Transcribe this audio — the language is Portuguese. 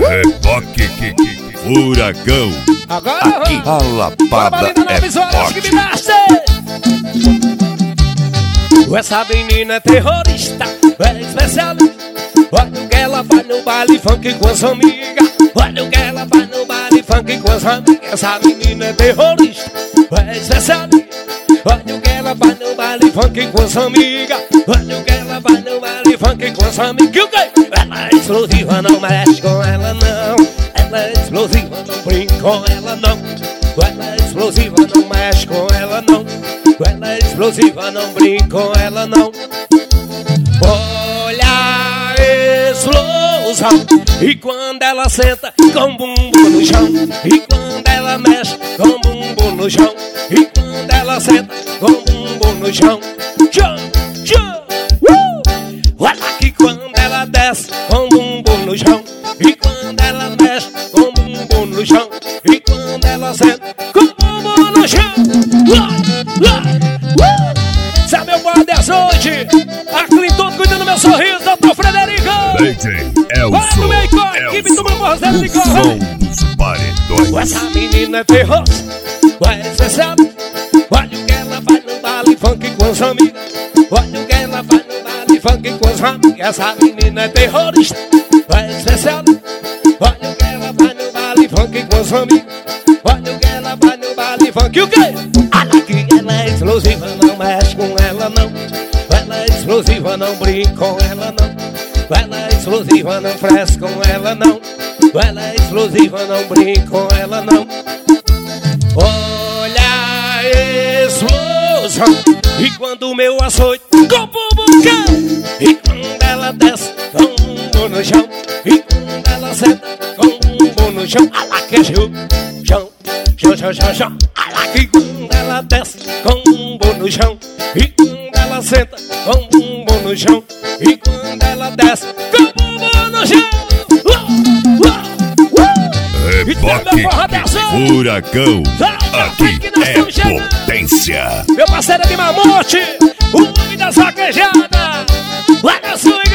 Reboque, furacão. Agora aqui a lapada é forte. Essa menina é terrorista, é especialista. Olha o que ela faz no baile funk com as amigas. Olha o que ela faz no baile funk com as amigas. Essa menina é terrorista, é especialista. Olha o que ela faz no baile funk com as amigas. Olha o que ela faz no baile funk com as amigas. E o quê? Ela é explosiva, não mexe com ela não. Ela é explosiva, não brinca com ela não. Ela é explosiva, não mexe com ela não. Ela é explosiva, não brinca com ela não. Olha a explosão. E quando ela senta com o bumbum no chão. E quando ela mexe com o bumbum no chão. E quando ela senta com o bumbum no chão. Tchau, tchau, olha que quando ela desce com o bumbum no chão. E quando ela mexe com o bumbum no chão. E quando ela senta com o bumbum no chão. Sabe meu pai dessa hoje? A Clinton cuidando do meu sorriso, doutor Frederico. DJ Elson, equipe do meu morzeiro de som dos paredões. Essa menina é terrorista, você sabe. Olha o que ela faz no baile funk com as amigas. Olha o que ela faz no baile funk com as amigas. Essa menina é terrorista, você sabe. Olha o que ela faz no baile funk com as amigas. Olha o que ela faz no baile funk. O quê? Olha que ela é explosiva, não mexe com ela não. Ela é explosiva, não brinca com ela não. Ela é explosiva, não fresca com ela não. Ela é explosiva, não brinca com ela não. Olha a explosão. E quando o meu açoite com o bumbum cai. E quando ela desce com o bumbum no chão. E quando ela senta com o bumbum no chão. Olha que é chão, chão, chão, chão, chão, chão. Olha que quando ela desce com o bumbum no chão. E quando ela senta com o bumbum no chão. E quando ela desce com o bumbum no chão. Reboque, furacão. Aqui é potência. Meu parceiro de Mamute, o homem da saquejada. Olha a sua